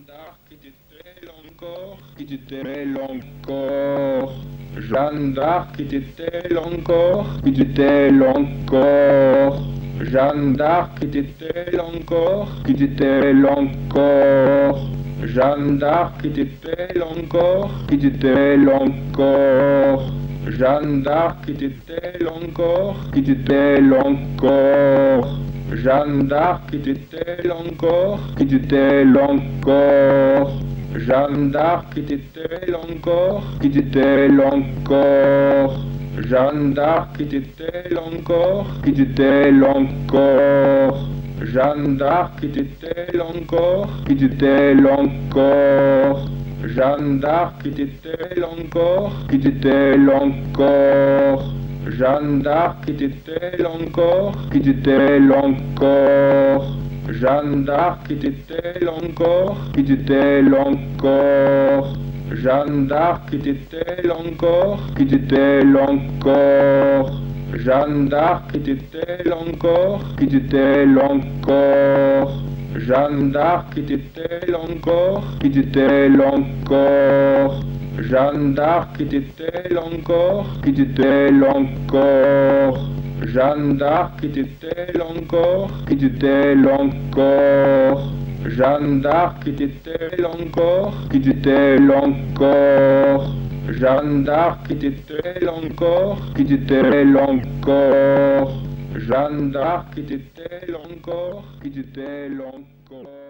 d'Arc était-elle encore, était-elle encore, Jeanne d'Arc était-elle encore, était-elle encore, Jeanne d'Arc était-elle encore, était-elle encore, Jeanne d'Arc était-elle encore, était-elle encore, Jeanne d'Arc était-elle encore, était-elle encore, Jeanne d'Arc était-elle encore, était-elle encore, Jeanne d'Arc était-elle encore, était-elle encore, Jeanne d'Arc était-elle encore, était-elle encore, Jeanne d'Arc était-elle encore, était-elle encore, Jeanne d'Arc était-elle encore, était-elle encore, Jeanne d'Arc était-elle encore, était-elle encore, Jeanne d'Arc était-elle encore, était-elle encore, Jeanne d'Arc était-elle encore, était-elle encore, Jeanne d'Arc était-elle encore, était-elle encore, Jeanne d'Arc était-elle encore, était-elle encore, Jeanne d'Arc était-elle encore, était-elle encore, Jeanne d'Arc était-elle encore, était-elle encore, Jeanne d'Arc était-elle encore, était-elle encore, Jeanne d'Arc était-elle encore, était-elle encore, Jeanne d'Arc était-elle encore, était-elle encore.